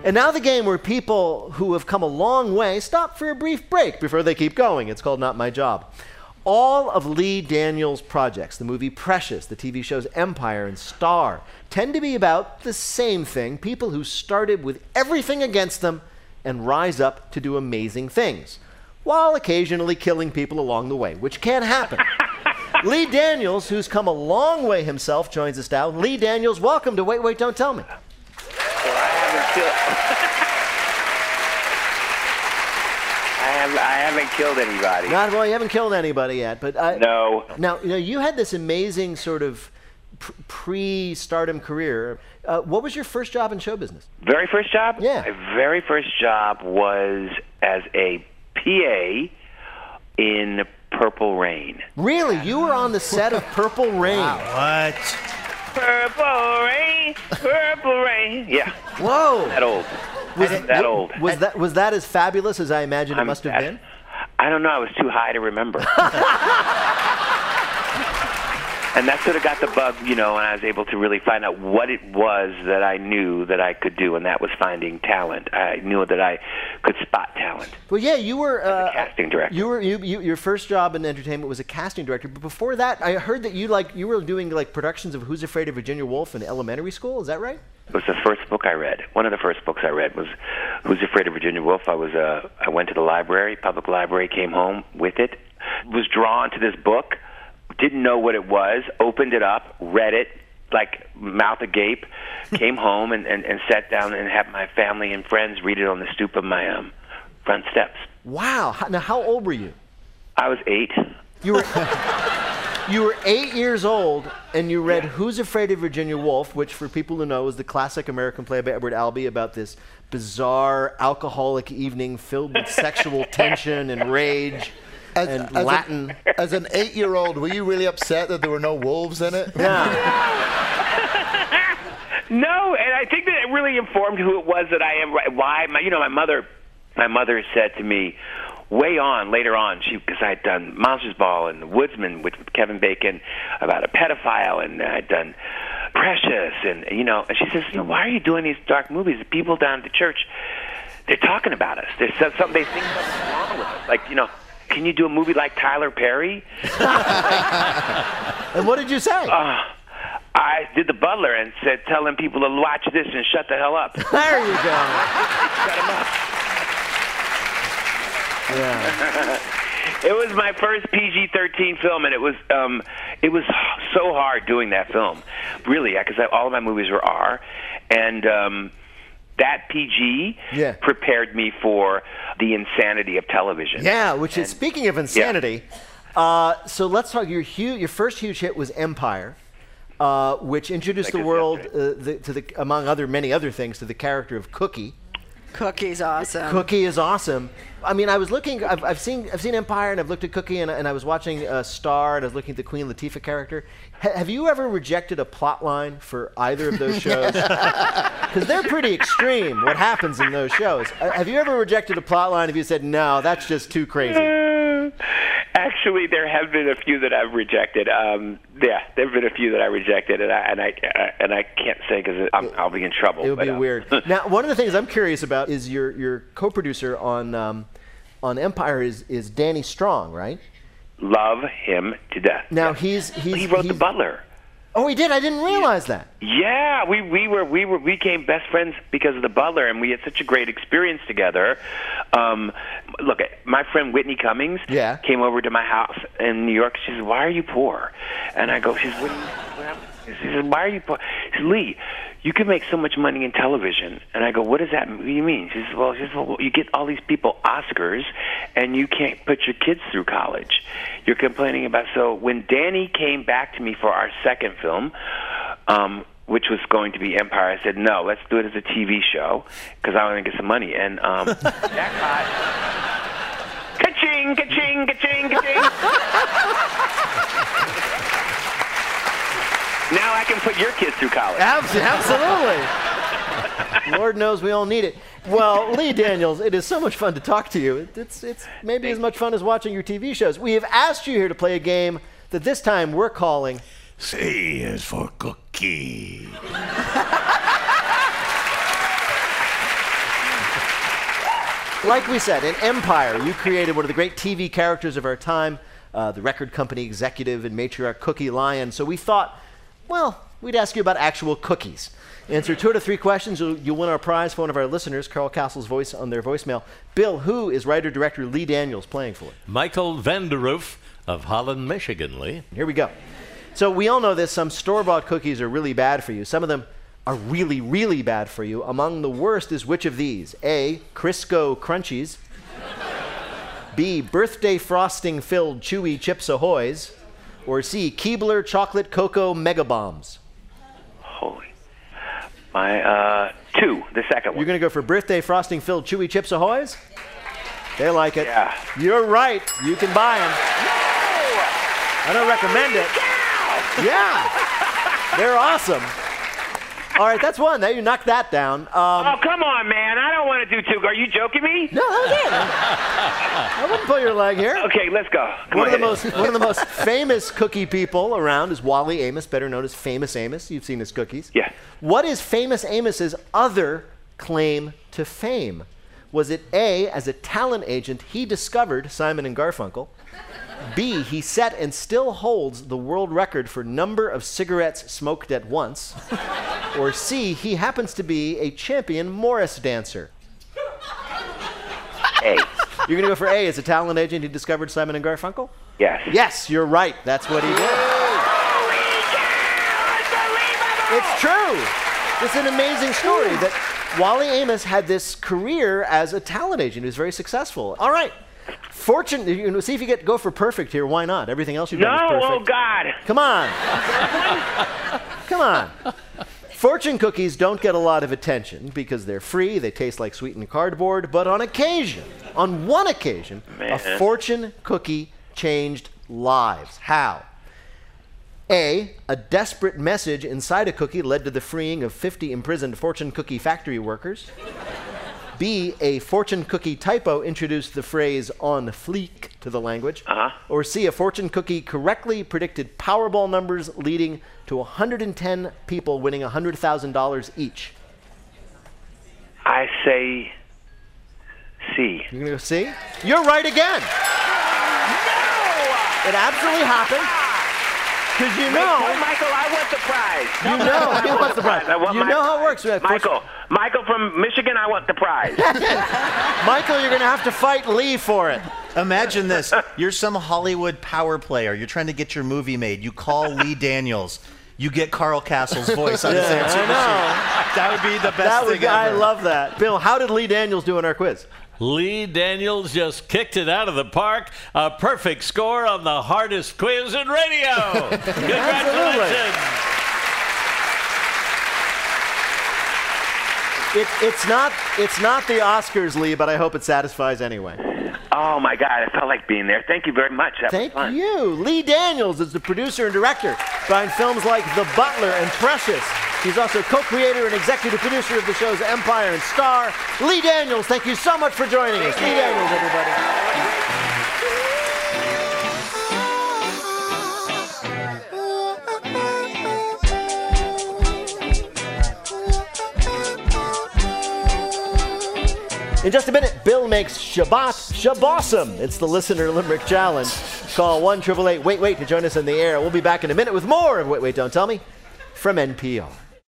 And now the game where people who have come a long way stop for a brief break before they keep going. It's called Not My Job. All of Lee Daniels' projects, the movie Precious, the TV shows Empire and Star, tend to be about the same thing, people who started with everything against them and rise up to do amazing things, while occasionally killing people along the way, which can happen. Lee Daniels, who's come a long way himself, joins us now. Lee Daniels, welcome to Wait, Wait, Don't Tell Me. Well, I haven't killed anybody. Well, you haven't killed anybody yet, but no. Now, you had this amazing sort of pre-stardom career. What was your first job in show business? Very first job? Yeah. My very first job was as a PA in Purple Rain. Really? You were on the set of Purple Rain? Wow. What? Purple Rain, Purple Rain. Yeah. Whoa. That old. Old. Was that as fabulous as I imagined it must have been? I don't know. I was too high to remember. And that sort of got the bug, and I was able to really find out what it was that I knew that I could do, and that was finding talent. I knew that I could spot talent. Well, yeah, you were a casting director. Your first job in entertainment was a casting director, but before that, I heard that you were doing productions of Who's Afraid of Virginia Woolf in elementary school. Is that right? It was the first book I read. One of the first books I read was Who's Afraid of Virginia Woolf. I went to the library, public library, came home with it, was drawn to this book. Didn't know what it was, opened it up, read it, mouth agape, came home and sat down and had my family and friends read it on the stoop of my front steps. Wow. Now, how old were you? I was 8. You were 8 years old, and you read Who's Afraid of Virginia Woolf, which, for people who know, is the classic American play by Edward Albee about this bizarre alcoholic evening filled with sexual tension and rage. As an 8-year-old, were you really upset that there were no wolves in it? Yeah. No, and I think that it really informed who it was that I am. Why? My mother said to me, later on, because I had done Monsters Ball and The Woodsman with Kevin Bacon about a pedophile, and I'd done Precious, and she says, why are you doing these dark movies? The people down at the church, they're talking about us. They think something's wrong with us. Can you do a movie like Tyler Perry? And what did you say? I did the butler and said, telling people to watch this and shut the hell up. There you go. Shut them up. Yeah. It was my first PG-13 film, and it was so hard doing that film, really, because all of my movies were R, and that PG prepared me for the insanity of television. Yeah, which is, speaking of insanity, so let's talk, your first huge hit was Empire, which introduced the world, among many other things, to the character of Cookie. Cookie's awesome. Cookie is awesome. I mean, I was looking, I've seen Empire, and I've looked at Cookie, and I was watching Star, and I was looking at the Queen Latifah character. Have you ever rejected a plot line for either of those shows? Because they're pretty extreme, what happens in those shows. Have you ever rejected a plot line if you said, no, that's just too crazy? Actually, there have been a few that I've rejected. There have been a few that I rejected, and I can't say because I'll be in trouble. It would be weird. Now, one of the things I'm curious about is your co-producer on Empire is Danny Strong, right? Love him to death. Now he wrote The Butler. Oh, he did. I didn't realize that. Yeah, we became best friends because of The Butler, and we had such a great experience together. Look, my friend Whitney Cummings came over to my house in New York. She said, "Why are you poor?" And I go, "She said, she said, why are you poor?" She said, "Lee, you can make so much money in television." And I go, "What does that mean? What do you mean?" She says, well, you get all these people Oscars, and you can't put your kids through college. You're complaining about." So when Danny came back to me for our second film, which was going to be Empire, I said, "No, let's do it as a TV show because I want to get some money." And jackpot. Ka-ching, ka-ching, ka-ching, ka-ching. Now I can put your kids through college. Absolutely. Lord knows we all need it. Well, Lee Daniels, it is so much fun to talk to you. It's maybe as much fun as watching your TV shows. We have asked you here to play a game that this time we're calling C is for Cookie. Like we said, in Empire, you created one of the great TV characters of our time, the record company executive and matriarch Cookie Lyon. So we thought, well, we'd ask you about actual cookies. Answer 2 out of 3 questions, you'll win our prize for one of our listeners, Carl Castle's voice on their voicemail. Bill, who is writer-director Lee Daniels playing for? Michael Vanderoof of Holland, Michigan, Lee. Here we go. So we all know this. Some store-bought cookies are really bad for you. Some of them are really, really bad for you. Among the worst is which of these? A, Crisco Crunchies. B, birthday frosting-filled chewy Chips Ahoys. Or C, Keebler Chocolate Cocoa Mega Bombs. Holy. My, 2, the second one. You're going to go for birthday frosting-filled chewy Chips Ahoys? They like it. Yeah. You're right. You can buy them. No! I don't recommend it. Yeah. They're awesome. All right, that's one. Now you knocked that down. Oh, come on, man. I don't want to do 2. Are you joking me? No, I wouldn't pull your leg here. Okay, let's go. One of the most famous cookie people around is Wally Amos, better known as Famous Amos. You've seen his cookies. Yeah. What is Famous Amos's other claim to fame? Was it A, as a talent agent, he discovered Simon and Garfunkel? B, he set and still holds the world record for number of cigarettes smoked at once? Or C, he happens to be a champion Morris dancer? A. You're going to go for A, as a talent agent, he discovered Simon and Garfunkel? Yes. Yes, you're right. That's what he did. It's true. It's an amazing story that Wally Amos had this career as a talent agent. He was very successful. All right. Fortune, see if you go for perfect here. Why not? Everything else you've done is perfect. No, oh God. Come on. Come on. Fortune cookies don't get a lot of attention because they're free, they taste like sweetened cardboard, but on one occasion, a fortune cookie changed lives. How? A desperate message inside a cookie led to the freeing of 50 imprisoned fortune cookie factory workers. B, a fortune cookie typo introduced the phrase on fleek to the language. Or C, a fortune cookie correctly predicted Powerball numbers leading to 110 people winning $100,000 each. I say C. You're going to go C? You're right again. No! It absolutely happened. Because you know... Tell Michael, I want the prize. You know he wants the prize. You know how it works. Michael from Michigan, I want the prize. Michael, you're going to have to fight Lee for it. Imagine this. You're some Hollywood power player. You're trying to get your movie made. You call Lee Daniels. You get Carl Castle's voice on his answer machine. That would be the best thing ever. I love that. Bill, how did Lee Daniels do in our quiz? Lee Daniels just kicked it out of the park. A perfect score on the hardest quiz in radio. Congratulations. It's not the Oscars, Lee, but I hope it satisfies anyway. Oh, my God. I felt like being there. Thank you very much. That was fun. Thank you. Lee Daniels is the producer and director behind films like The Butler and Precious. He's also co-creator and executive producer of the shows Empire and Star. Lee Daniels, thank you so much for joining us. Lee Daniels, everybody. In just a minute, Bill makes Shabbat Shabbossum. It's the Listener Limerick Challenge. Call 1-888-WAIT-WAIT to join us in the air. We'll be back in a minute with more of Wait, Wait, Don't Tell Me from NPR.